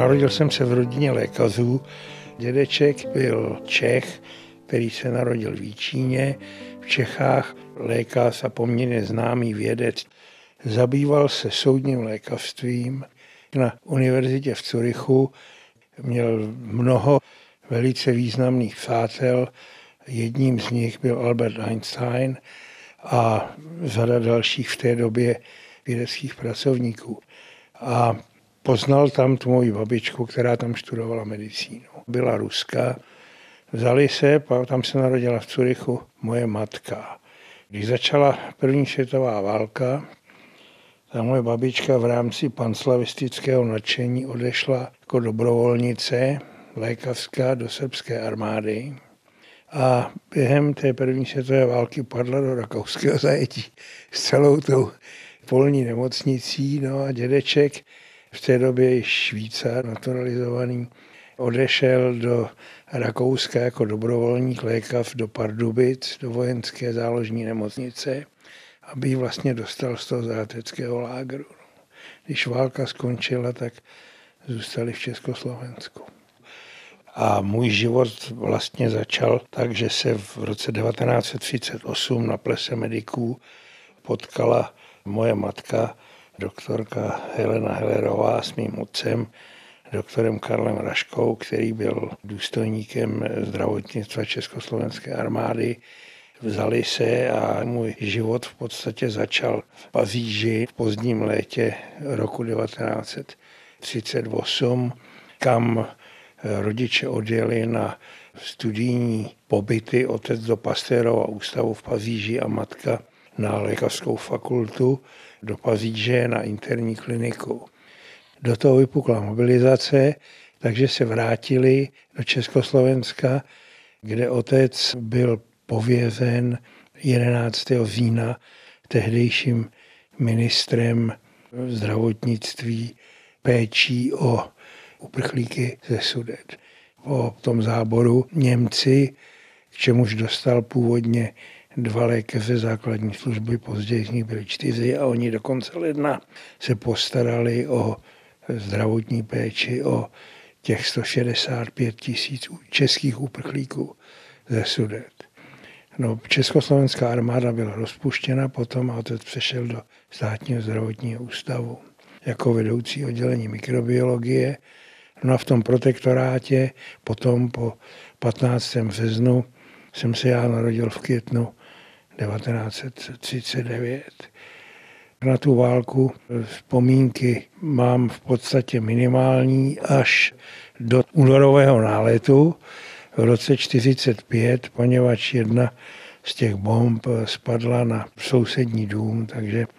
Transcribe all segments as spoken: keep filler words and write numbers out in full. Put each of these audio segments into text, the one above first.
Narodil jsem se v rodině lékařů. Dědeček byl Čech, který se narodil v Jičíně. V Čechách lékař a poměrně známý vědec. Zabýval se soudním lékařstvím. Na univerzitě v Curychu měl mnoho velice významných přátel. Jedním z nich byl Albert Einstein a řada dalších v té době vědeckých pracovníků. A poznal tam tu moji babičku, která tam študovala medicínu. Byla Ruska. Vzali se, tam se narodila v Curychu moje matka. Když začala první světová válka, ta moje babička v rámci panslavistického nadšení odešla jako dobrovolnice lékařská do srbské armády a během té první světové války padla do rakouského zajetí s celou tou polní nemocnicí. No a dědeček, v té době již Švýcar naturalizovaný, odešel do Rakouska jako dobrovolník lékař do Pardubic, do vojenské záložní nemocnice, aby ji vlastně dostal z toho zajateckého lágru. Když válka skončila, tak zůstali v Československu. A můj život vlastně začal tak, že se v roce devatenáct set třicet osm na plese mediků potkala moje matka, doktorka Helena Hellerová s mým otcem, doktorem Karlem Raškou, který byl důstojníkem zdravotnictva Československé armády. Vzali se a můj život v podstatě začal v Paříži v pozdním létě roku devatenáct set třicet osm, kam rodiče odjeli na studijní pobyty, otec do Pasteurova ústavu v Paříži a matka na lékařskou fakultu do Paříže na interní kliniku. Do toho vypukla mobilizace, takže se vrátili do Československa, kde otec byl pověřen jedenáctého října tehdejším ministrem zdravotnictví péčí o uprchlíky ze Sudet. Po tom záboru Němci, k čemuž dostal původně dva lékaře základní služby, později z nich byli čtyři a oni do konce ledna se postarali o zdravotní péči o těch sto šedesát pět tisíc českých uprchlíků ze Sudet. No, Československá armáda byla rozpuštěna potom a otec přešel do státního zdravotního ústavu jako vedoucí oddělení mikrobiologie. No a v tom protektorátě potom po patnáctého březnu jsem se já narodil v květnu devatenáct set třicet devět. Na tu válku vzpomínky mám v podstatě minimální až do únorového náletu v roce čtyřicet pět, poněvadž jedna z těch bomb spadla na sousední dům, takže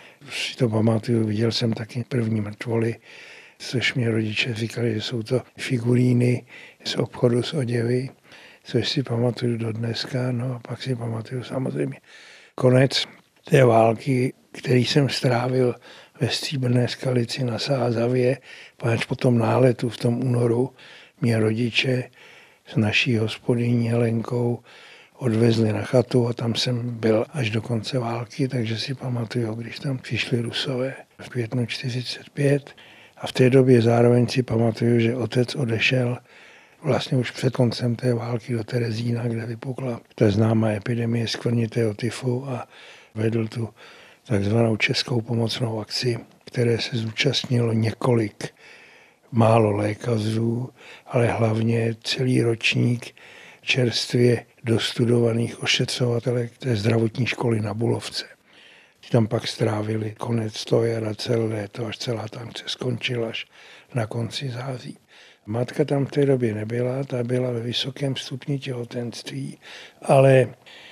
si to pamatuju, viděl jsem taky první mrtvoly, což mě rodiče říkali, že jsou to figuríny z obchodu s oděvy, což si pamatuju do dneska, no a pak si pamatuju samozřejmě konec té války, který jsem strávil ve Stříbrné Skalici na Sázavě, páč po tom náletu v tom únoru mě rodiče s naší hospodyní Helenkou odvezli na chatu a tam jsem byl až do konce války, takže si pamatuju, když tam přišli Rusové v květnu čtyřicet pět a v té době zároveň si pamatuju, že otec odešel vlastně už před koncem té války do Terezína, kde vypukla ta známá epidemie skvrnitého tyfu a vedl tu takzvanou českou pomocnou akci, které se zúčastnilo několik málo lékařů, ale hlavně celý ročník čerstvě dostudovaných ošetřovatelek té zdravotní školy na Bulovce. Ti tam pak strávili konec toho jara, celé léto, až celá ta akce skončila až na konci září. Matka tam v té době nebyla, ta byla ve vysokém stupni těhotenství, ale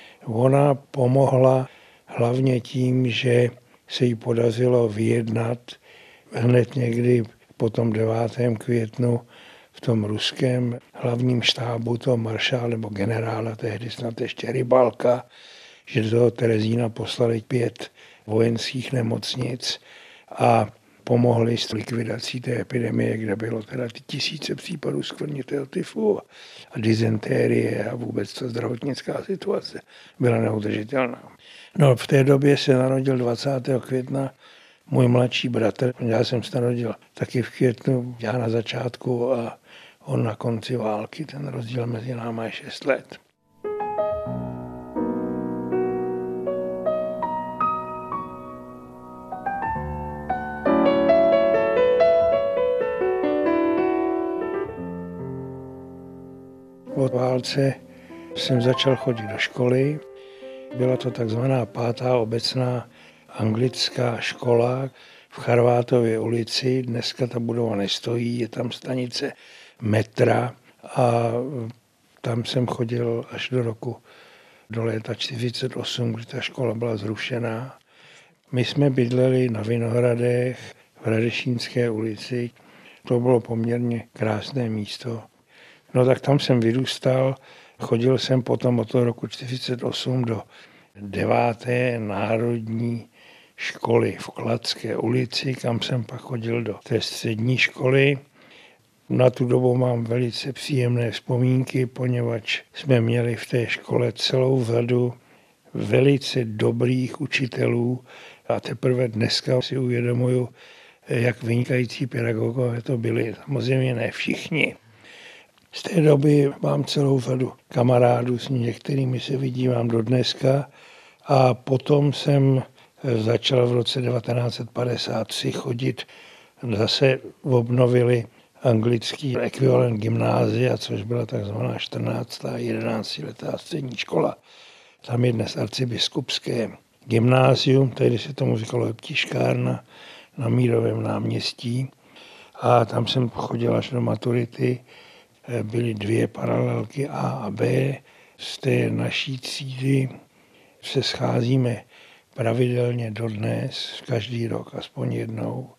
ona pomohla hlavně tím, že se jí podařilo vyjednat hned někdy po tom devátém květnu v tom ruském hlavním štábu toho maršála nebo generála, tehdy snad ještě Rybalka, že do toho Terezína poslali pět vojenských nemocnic a pomohli s likvidací té epidemie, kde bylo teda ty tisíce případů skvrnitého tyfu a dysentérie a vůbec ta zdravotnická situace byla neudržitelná. No v té době se narodil dvacátého května můj mladší bratr. Já jsem se narodil taky v květnu, já na začátku a on na konci války. Ten rozdíl mezi námi je šest let. Po válce jsem začal chodit do školy. Byla to takzvaná pátá obecná anglická škola v Charvátově ulici. Dneska ta budova nestojí, je tam stanice metra a tam jsem chodil až do roku, do léta čtyřicet osm, kdy ta škola byla zrušená. My jsme bydleli na Vinohradech v Radešínské ulici. To bylo poměrně krásné místo. No tak tam jsem vyrůstal, chodil jsem potom od toho roku čtyřicet osm do deváté národní školy v Kladské ulici, kam jsem pak chodil do té střední školy. Na tu dobu mám velice příjemné vzpomínky, poněvadž jsme měli v té škole celou řadu velice dobrých učitelů a teprve dneska si uvědomuju, jak vynikající pedagogové to byli. Samozřejmě ne všichni. Z té doby mám celou řadu kamarádů, s některými se vidívám do dneska a potom jsem začal v roce devatenáct set padesát tři chodit, zase obnovili anglický ekvivalent gymnázia, což byla takzvaná čtrnáctá jedenáctiletá střední škola. Tam je dnes arcibiskupské gymnázium, tehdy se tomu říkalo Jeptiškárna na Mírovém náměstí a tam jsem chodil až do maturity. Byly dvě paralelky A a B. Z té naší třídy se scházíme pravidelně dodnes, každý rok aspoň jednou.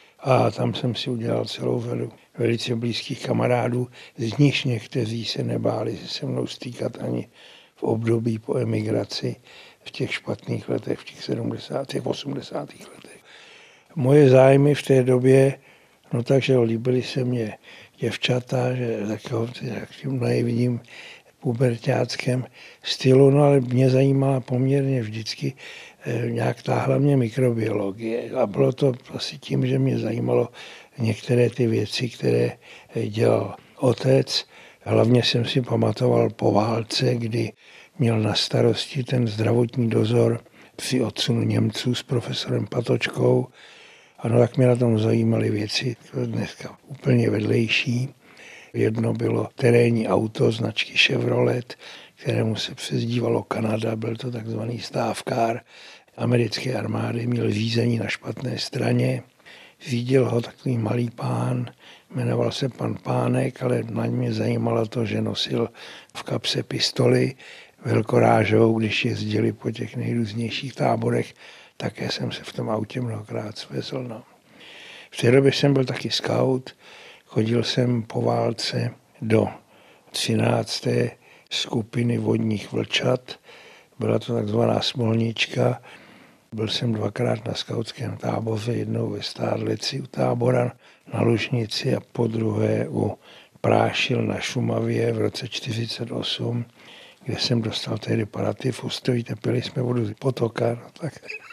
A tam jsem si udělal celou řadu velice blízkých kamarádů, z nichž někteří se nebáli se se mnou stýkat ani v období po emigraci, v těch špatných letech, v těch sedmdesátých, osmdesátých letech. Moje zájmy v té době, no takže líbily se mě děvčata, že takovou nejvidím puberťáckém stylu, no ale mě zajímala poměrně vždycky nějak táhla mě mikrobiologie a bylo to asi tím, že mě zajímalo některé ty věci, které dělal otec. Hlavně jsem si pamatoval po válce, kdy měl na starosti ten zdravotní dozor při odsunu Němců s profesorem Patočkou. Ano, tak mě na tom zajímaly věci dneska úplně vedlejší. Jedno bylo terénní auto značky Chevrolet, kterému se přezdívalo Kanada, byl to takzvaný stávkár americké armády, měl řízení na špatné straně. Řídil ho takový malý pán, jmenoval se pan Pánek, ale na mě zajímalo to, že nosil v kapse pistoli velkorážou, když jezdili po těch nejrůznějších táborech. Také jsem se v tom autě mnohokrát svezl. No. V té době jsem byl taky scout, chodil jsem po válce do třinácté skupiny vodních vlčat. Byla to takzvaná Smolnička. Byl jsem dvakrát na skautském táboře, jednou ve Stádlici u tábora na Lužnici a po druhé u Prášil na Šumavě v roce čtyřicet osm, kde jsem dostal tehdy paratyfus, stojíte, pili jsme vodu z potoka. No tak.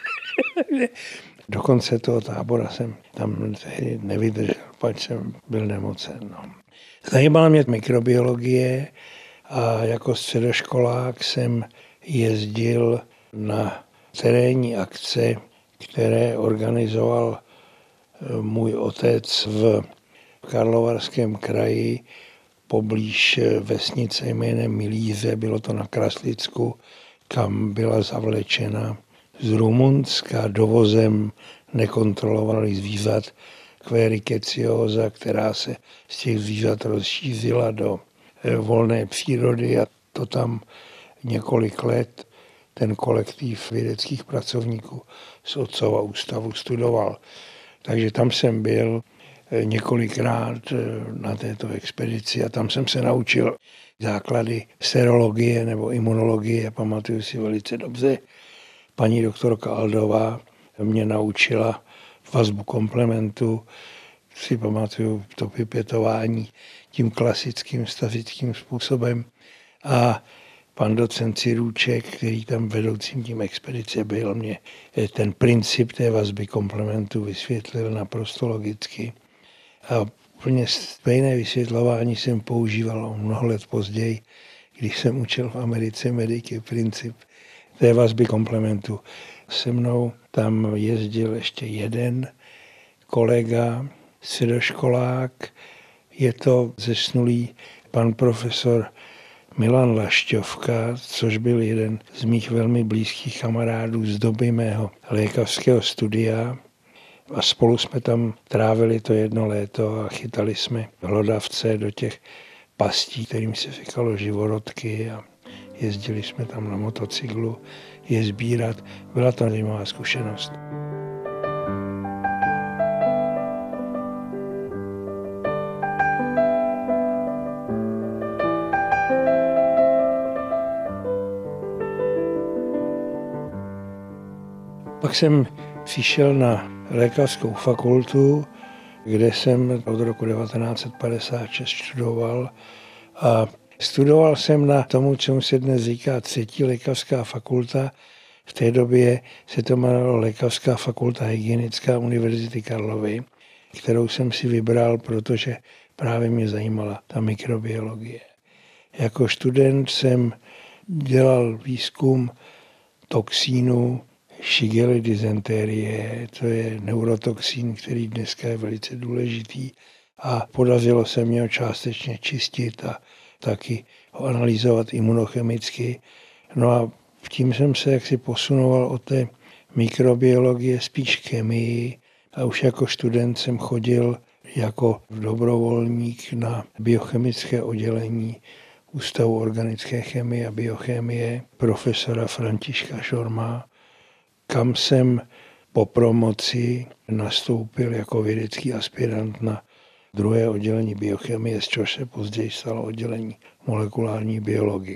Do konce toho tábora jsem tam nevydržel, pač jsem byl nemocen. No. Zajímala mě mikrobiologie a jako středoškolák jsem jezdil na terénní akce, které organizoval můj otec v Karlovarském kraji poblíž vesnice jménem Milíře, bylo to na Kraslicku, kam byla zavlečena z Rumunska dovozem nekontrolovaných zvířat Quericetiosa, která se z těch zvířat rozšířila do volné přírody a to tam několik let ten kolektiv vědeckých pracovníků z Otcova ústavu studoval. Takže tam jsem byl několikrát na této expedici a tam jsem se naučil základy serologie nebo imunologie, pamatuju si velice dobře. Paní doktorka Aldová mě naučila vazbu komplementu, si pamatuju to pipětování tím klasickým stařickým způsobem a pan docent Cirůček, který tam vedoucím tím expedice byl, mě ten princip té vazby komplementu vysvětlil naprosto logicky. A úplně stejné vysvětlování jsem používal mnoho let později, když jsem učil v Americe mediky princip té vazby komplementu. Se mnou tam jezdil ještě jeden kolega, středoškolák, je to zesnulý pan profesor Milan Lašťovka, což byl jeden z mých velmi blízkých kamarádů z doby mého lékařského studia. A spolu jsme tam trávili to jedno léto a chytali jsme hlodavce do těch pastí, kterým se říkalo živorodky, a jezdili jsme tam na motocyklu je sbírat. Byla to zajímavá zkušenost. Pak jsem přišel na lékařskou fakultu, kde jsem od roku devatenáct set padesát šest studoval. A studoval jsem na tomu, čemu se dnes říká třetí lékařská fakulta. V té době se to jmenovalo Lékařská fakulta hygienická Univerzity Karlovy, kterou jsem si vybral, protože právě mě zajímala ta mikrobiologie. Jako student jsem dělal výzkum toxínů Shigely dysenterie, to je neurotoxín, který dneska je velice důležitý, a podařilo se mě ho částečně čistit a taky ho analyzovat imunochemicky. No a tím jsem se jaksi posunoval od té mikrobiologie spíš k chemii a už jako student jsem chodil jako dobrovolník na biochemické oddělení Ústavu organické chemie a biochemie profesora Františka Šorma, kam jsem po promoci nastoupil jako vědecký aspirant na druhé oddělení biochemie, z čehož se později stalo oddělení molekulární biologie.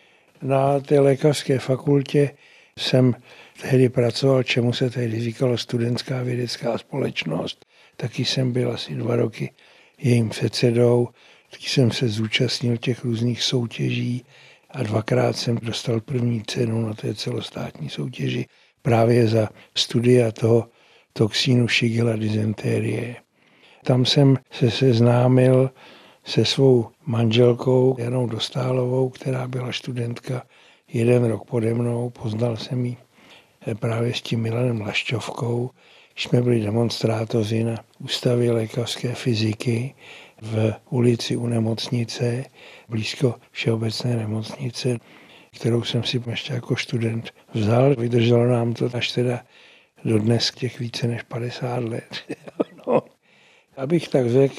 Na té lékařské fakultě jsem tehdy pracoval, čemu se tehdy říkalo studentská vědecká společnost. Taky jsem byl asi dva roky jejím předsedou, taky jsem se zúčastnil těch různých soutěží a dvakrát jsem dostal první cenu na té celostátní soutěži právě za studia toho toxínu Shigella dysenterie. Tam jsem se seznámil se svou manželkou Janou Dostálovou, která byla studentka jeden rok pode mnou. Poznal jsem ji právě s tím Milanem Lašťovkou. Jsme byli demonstrátoři na Ústavě lékařské fyziky v ulici u nemocnice, blízko Všeobecné nemocnice, kterou jsem si ještě jako student vzal. Vydrželo nám to až teda do dnes těch více než padesát let. No, abych tak řekl,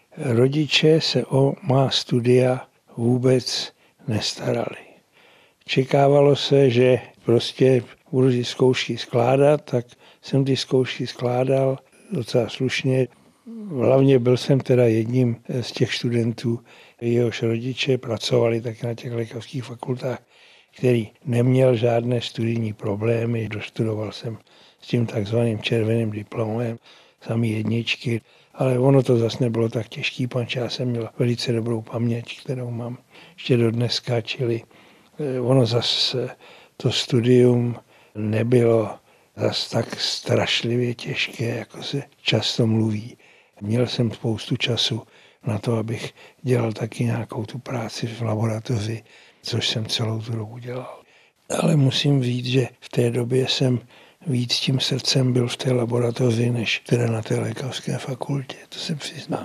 rodiče se o má studia vůbec nestarali. Čekávalo se, že prostě budu ty zkoušky skládat, tak jsem ty zkoušky skládal docela slušně. Hlavně byl jsem teda jedním z těch studentů, jehož rodiče pracovali tak na těch lékařských fakultách, který neměl žádné studijní problémy. Dostudoval jsem s tím takzvaným červeným diplomem, samý jedničky, ale ono to zase nebylo tak těžký, panč já jsem měl velice dobrou paměť, kterou mám ještě do dneska, čili ono zase to studium nebylo zase tak strašlivě těžké, jako se často mluví. Měl jsem spoustu času na to, abych dělal taky nějakou tu práci v laboratoři, což jsem celou tu dobu dělal. Ale musím říct, že v té době jsem víc tím srdcem byl v té laboratoři, než teda na té lékařské fakultě, to se přiznám.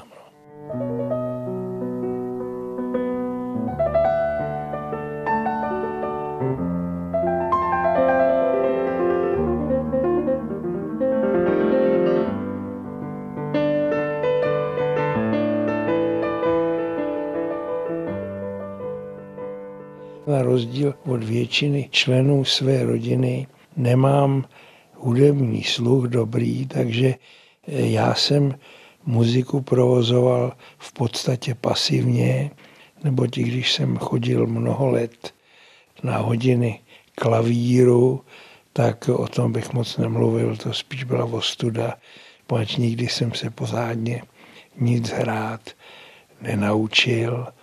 Na rozdíl od většiny členů své rodiny nemám hudební sluch dobrý, takže já jsem muziku provozoval v podstatě pasivně, neboť i když jsem chodil mnoho let na hodiny klavíru, tak o tom bych moc nemluvil, to spíš byla ostuda, protože nikdy jsem se pořádně nic hrát nenaučil.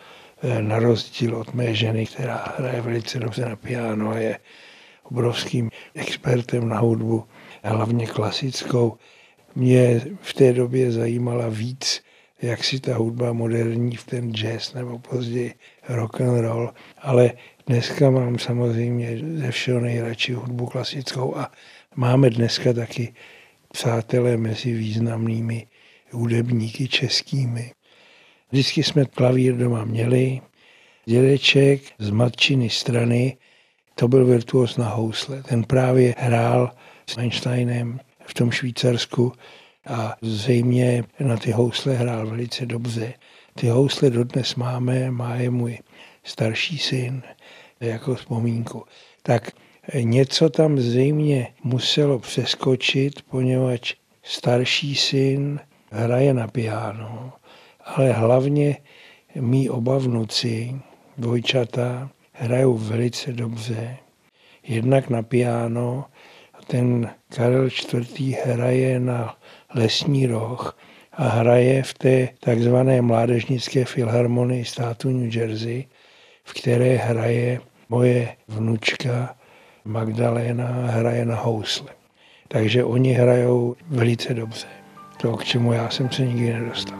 na rozdíl od mé ženy, která hraje velice dobře na piano a je obrovským expertem na hudbu, hlavně klasickou. Mě v té době zajímala víc, jak si ta hudba moderní v ten jazz nebo později rock and roll, ale dneska mám samozřejmě ze všeho nejradši hudbu klasickou a máme dneska taky přátelé mezi významnými hudebníky českými. Vždycky jsme klavír doma měli. Dědeček z matčiny strany, to byl virtuos na housle. Ten právě hrál s Einsteinem v tom Švýcarsku a zřejmě na ty housle hrál velice dobře. Ty housle dodnes máme, má je můj starší syn jako vzpomínku. Tak něco tam zřejmě muselo přeskočit, poněvadž starší syn hraje na piano, ale hlavně mí oba vnuci, dvojčata, hrajou velice dobře. Jednak na piano, ten Karel čtvrtý hraje na lesní roh a hraje v té takzvané mládežnické filharmonii státu New Jersey, v které hraje moje vnučka Magdalena, hraje na housle. Takže oni hrajou velice dobře. To, k čemu já jsem se nikdy nedostal.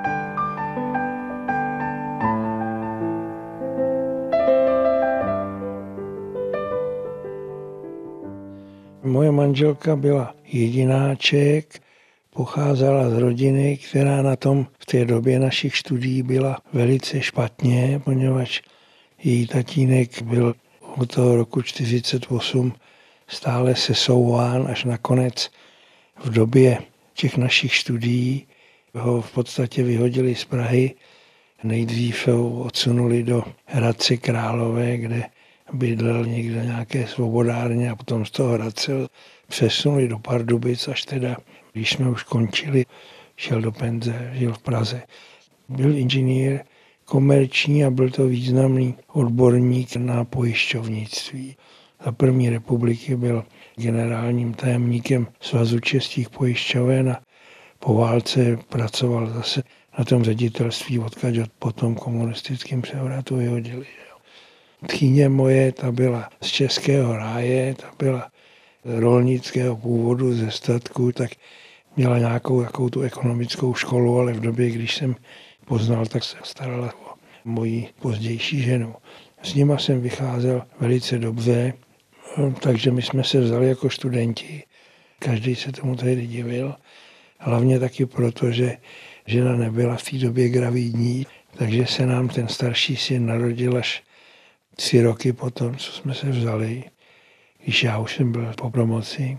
Moje manželka byla jedináček, pocházela z rodiny, která na tom v té době našich studií byla velice špatně, poněvadž její tatínek byl od toho roku čtyřicet osm stále sesouván, až nakonec v době těch našich studií ho v podstatě vyhodili z Prahy. Nejdřív ho odsunuli do Hradce Králové, kde bydlel někde nějaké svobodárně a potom z toho Hradce přesunuli do Pardubic, až teda, když jsme už končili, šel do penze, žil v Praze. Byl inženýr komerční a byl to významný odborník na pojišťovnictví. Za první republiky byl generálním tajemníkem Svazu českých pojišťoven a po válce pracoval zase na tom ředitelství, odkud potom komunistickým převratu vyhodili. Tchýně moje, ta byla z Českého ráje, ta byla rolnického původu ze statku, tak měla nějakou jakou tu ekonomickou školu, ale v době, když jsem poznal, tak se starala o moji pozdější ženu. S nima jsem vycházel velice dobře, takže my jsme se vzali jako studenti. Každý se tomu tehdy divil. Hlavně taky proto, že žena nebyla v té době gravidní, takže se nám ten starší syn narodil až tři roky potom, co jsme se vzali, když já už jsem byl po promoci.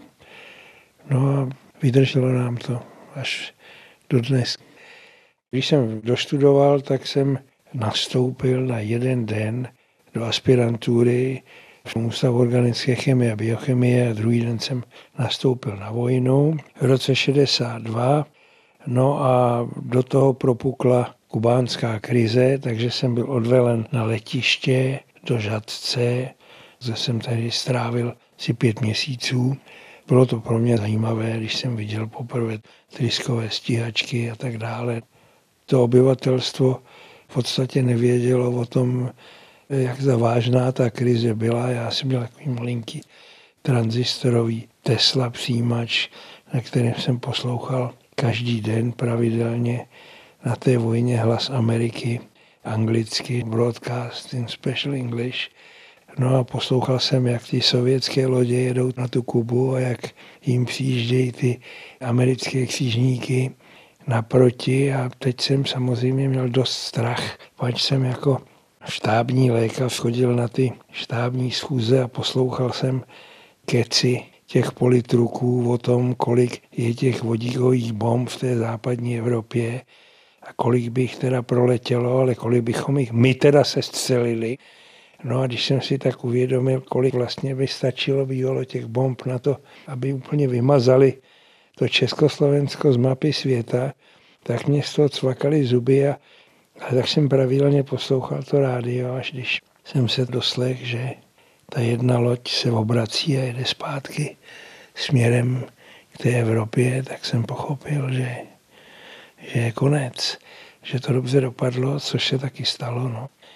No a vydrželo nám to až do dnes. Když jsem dostudoval, tak jsem nastoupil na jeden den do aspirantury v Ústavu organické chemie a biochemie a druhý den jsem nastoupil na vojnu v roce šedesát dva. No a do toho propukla kubánská krize, takže jsem byl odvelen na letiště do Žatce, kde jsem tady strávil si pět měsíců. Bylo to pro mě zajímavé, když jsem viděl poprvé tryskové stíhačky a tak dále. To obyvatelstvo v podstatě nevědělo o tom, jak závažná ta krize byla. Já jsem měl takový malinký tranzistorový Tesla přijímač, na kterém jsem poslouchal každý den pravidelně na té vojně Hlas Ameriky, anglicky, broadcast in special English. No a poslouchal jsem, jak ty sovětské lodě jedou na tu Kubu a jak jim přijíždějí ty americké křižníky naproti. A teď jsem samozřejmě měl dost strach, pač jsem jako štábní lékař chodil na ty štábní schůze a poslouchal jsem keci těch politruků o tom, kolik je těch vodíkových bomb v té západní Evropě a kolik by jich teda proletělo, ale kolik bychom jich my teda sestřelili. No a když jsem si tak uvědomil, kolik vlastně by stačilo bývalo těch bomb na to, aby úplně vymazali to Československo z mapy světa, tak mě z toho cvakaly zuby a, a tak jsem pravidelně poslouchal to rádio, až když jsem se doslech, že ta jedna loď se obrací a jede zpátky směrem k té Evropě, tak jsem pochopil, že, že je konec, že to dobře dopadlo, což se taky stalo. No.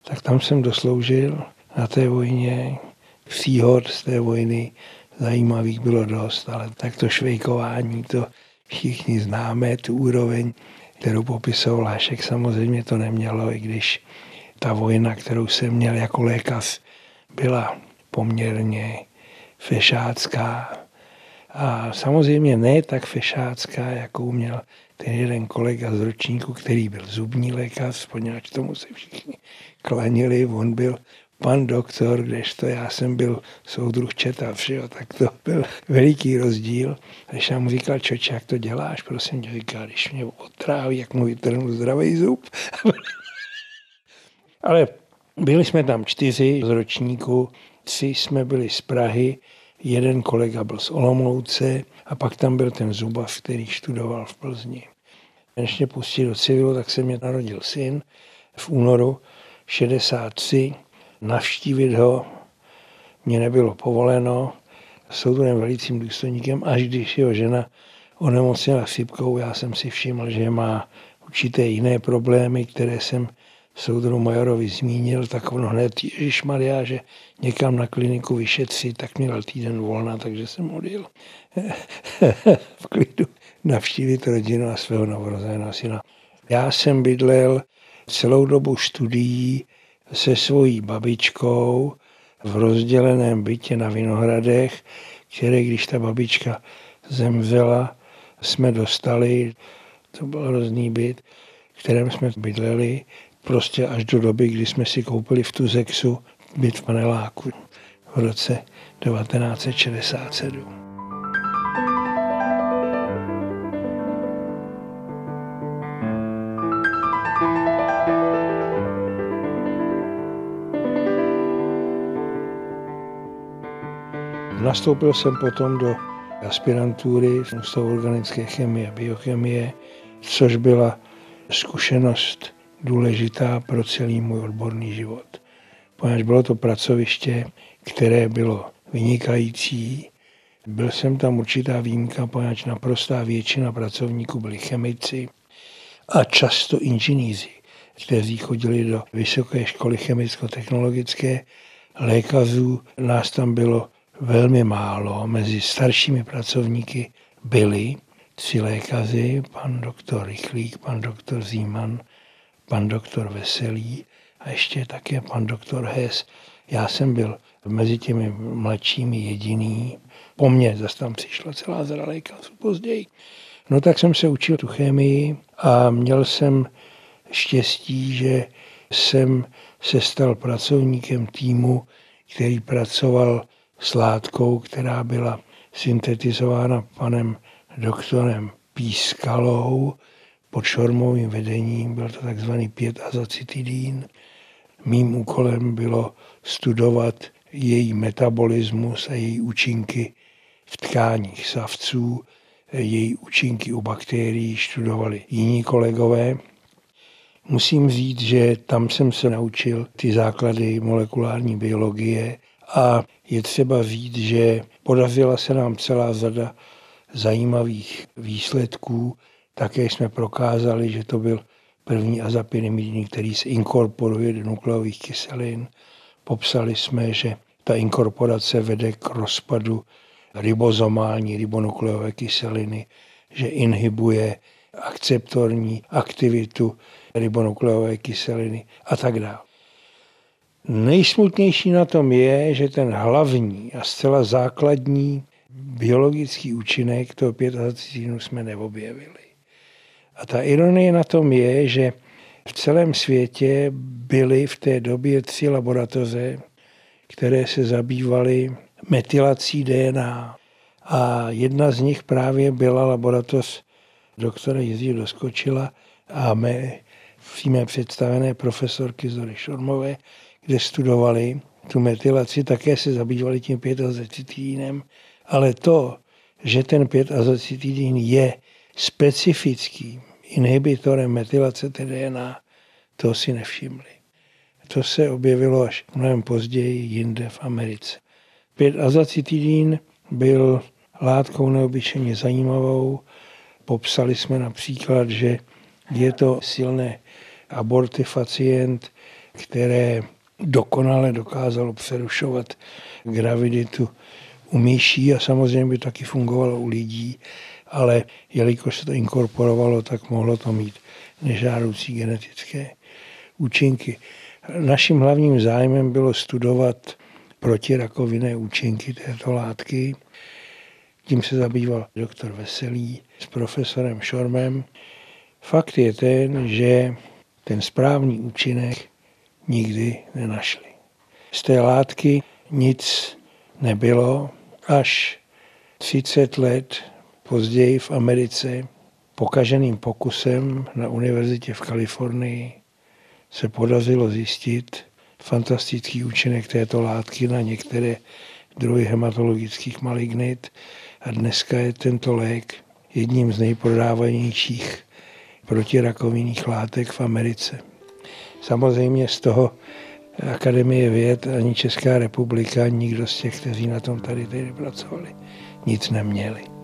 tak tam jsem dosloužil na té vojně. Příhod z té vojny zajímavých bylo dost, ale tak to švejkování, to všichni známe, tu úroveň, kterou popisoval Hašek, samozřejmě to nemělo, i když ta vojna, kterou jsem měl jako lékař, byla poměrně fešácká. A samozřejmě ne tak fešácká, jakou měl ten jeden kolega z ročníku, který byl zubní lékař, poněvadž tomu se všichni klanili, on byl pan doktor, kdežto já jsem byl soudruh četa, všeho, tak to byl veliký rozdíl. Když já mu říkal, čoče, jak to děláš, prosím tě, říkal, když mě otráví, jak mu vytrhnu zdravý zub. Ale byli jsme tam čtyři z ročníku, tři jsme byli z Prahy, jeden kolega byl z Olomouce a pak tam byl ten zubař, který studoval v Plzni. Než mě pustil do civilu, tak se mě narodil syn v únoru šedesát tři. Navštívit ho mě nebylo povoleno, soudruhem velicím důstojníkem, až když jeho žena onemocněla chřipkou, já jsem si všiml, že má určité jiné problémy, které jsem soudruhu majorovi zmínil, tak ono hned, ježišmarja, že někam na kliniku vyšetřit, tak měl týden volna, takže jsem odjel v klidu navštívit rodinu a svého novorozeného syna. Já jsem bydlel celou dobu studií se svojí babičkou v rozděleném bytě na Vinohradech, které, když ta babička zemřela, jsme dostali, to byl hrozný byt, v kterém jsme bydleli, prostě až do doby, kdy jsme si koupili v Tuzexu byt v paneláku v roce devatenáct set šedesát sedm. Nastoupil jsem potom do aspirantury v Ústavu organické chemie a biochemie, což byla zkušenost důležitá pro celý můj odborný život. Poněvadž bylo to pracoviště, které bylo vynikající. Byl jsem tam určitá výjimka, poněvadž naprostá většina pracovníků byli chemici a často inženýři, kteří chodili do vysoké školy chemicko-technologické. Lékařů nás tam bylo velmi málo. Mezi staršími pracovníky byli tři lékaři, pan doktor Rychlík, pan doktor Zíman, pan doktor Veselý a ještě také pan doktor Hes. Já jsem byl mezi těmi mladšími jediný. Po mně zase tam přišla celá řada lékařů později. No tak jsem se učil tu chemii a měl jsem štěstí, že jsem se stal pracovníkem týmu, který pracoval s látkou, která byla syntetizována panem doktorem Pískalou pod šormovým vedením. Byl to takzvaný pět azacitidín. Mým úkolem bylo studovat její metabolismus a její účinky v tkáních savců. Její účinky u bakterií studovali jiní kolegové. Musím říct, že tam jsem se naučil ty základy molekulární biologie a je třeba říct, že podařila se nám celá řada zajímavých výsledků. Také jsme prokázali, že to byl první azapyrimidin, který se inkorporuje do nukleových kyselin. Popsali jsme, že ta inkorporace vede k rozpadu ribozomální ribonukleové kyseliny, že inhibuje akceptorní aktivitu ribonukleové kyseliny a tak dále. Nejsmutnější na tom je, že ten hlavní a zcela základní biologický účinek toho pět azacitidinu jsme neobjevili. A ta ironie na tom je, že v celém světě byly v té době tři laboratoře, které se zabývaly metylací D N A. A jedna z nich právě byla laboratoř doktora Jiřího Doskočila a mé přímé představené profesorky Zory Šormové, kde studovali tu metylaci, také se zabývali tím pět azacitidinem, ale to, že ten pět azacitidin je specifickým inhibitorem metylace D N A, to si nevšimli. To se objevilo až mnohem později jinde v Americe. pět azacitidin byl látkou neobyčejně zajímavou. Popsali jsme například, že je to silné abortifacient, které dokonale dokázalo přerušovat graviditu u myší a samozřejmě by taky fungovalo u lidí, ale jelikož se to inkorporovalo, tak mohlo to mít nežádoucí genetické účinky. Naším hlavním zájmem bylo studovat protirakovinné účinky této látky. Tím se zabýval doktor Veselý s profesorem Šormem. Fakt je ten, že ten správný účinek nikdy nenašli. Z té látky nic nebylo, až třicet let později v Americe pokaženým pokusem na univerzitě v Kalifornii se podařilo zjistit fantastický účinek této látky na některé druhy hematologických malignit a dneska je tento lék jedním z nejprodávanějších protirakovinných látek v Americe. Samozřejmě z toho Akademie věd ani Česká republika, nikdo z těch, kteří na tom tady, tady pracovali, nic neměli.